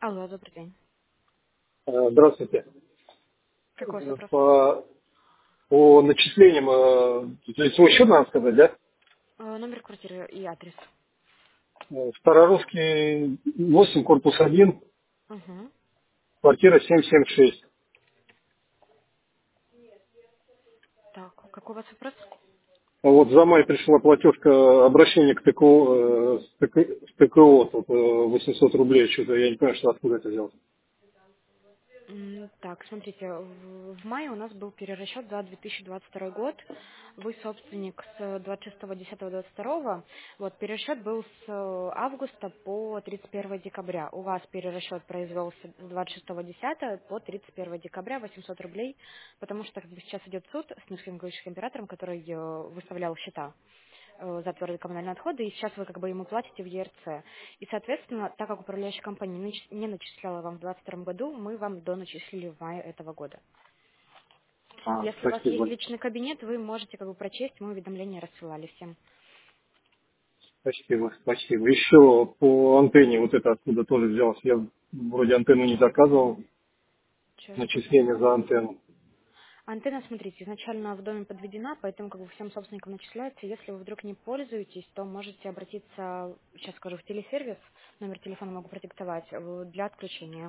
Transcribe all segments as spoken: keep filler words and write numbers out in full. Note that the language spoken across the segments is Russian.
Алло, добрый день. Э, Здравствуйте. Какой у вас вопрос? По, по начислениям, э, то есть свой счет надо сказать, да? Э, Номер квартиры и адрес. Э, Старорусский восемь, корпус один, Угу. квартира семьсот семьдесят шесть. Так, какой у вас вопрос? А Вот за май пришла платежка, обращение к ТКО, э, с ТК с ТКО, тут, э, восемьсот рублей, что-то я не понимаю, что откуда это взялось. М, Так, смотрите, в в мае у нас был перерасчет за две тысячи двадцать второй год. Вы собственник с двадцать шестого десятого двадцать второго. Вот, перерасчет был с э, августа по тридцать первое декабря. У вас перерасчет произвелся с двадцать шестого десятого по тридцать первое декабря, восемьсот рублей, потому что как бы, сейчас идет суд с низким говорящим императором, который э, выставлял счета э, за твердые коммунальные отходы, и сейчас вы как бы ему платите в Е Р Ц. И, соответственно, так как управляющая компания не нач- не начисляла вам в двадцать втором году, мы вам доначислили в мае этого года. А, Если у вас есть спасибо. личный кабинет, вы можете как бы прочесть, мы уведомления рассылали всем. Спасибо, спасибо. Еще по антенне, вот это откуда тоже взялось. Я вроде антенну не заказывал, Сейчас начисление посмотрю. за антенну. Антенна, смотрите, изначально в доме подведена, поэтому как бы всем собственникам начисляется. Если вы вдруг не пользуетесь, то можете обратиться, сейчас скажу, в телесервис, номер телефона могу продиктовать, э, для отключения.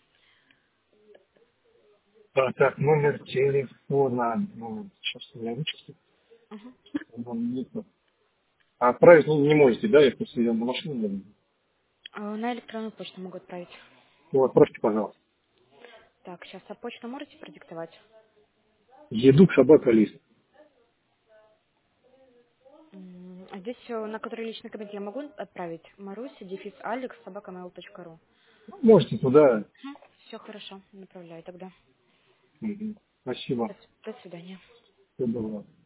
А, так, номер телефона. Ну, сейчас у меня вычислю. Мгм. Он нет. А отправить не, не можете, да? Я просто ее на машину не могу. Э, На электронную почту могу отправить. Ну, отправьте, пожалуйста. Так, сейчас, а почту можете продиктовать? Еду собака лист. М, а здесь э, на который личный кабинет я могу отправить? Маруся, дефис Алекс, собака mail точка ру. Можете туда. Все хорошо, направляю тогда. Мгм. До, Спасибо. с- до свидания. Всего доброго.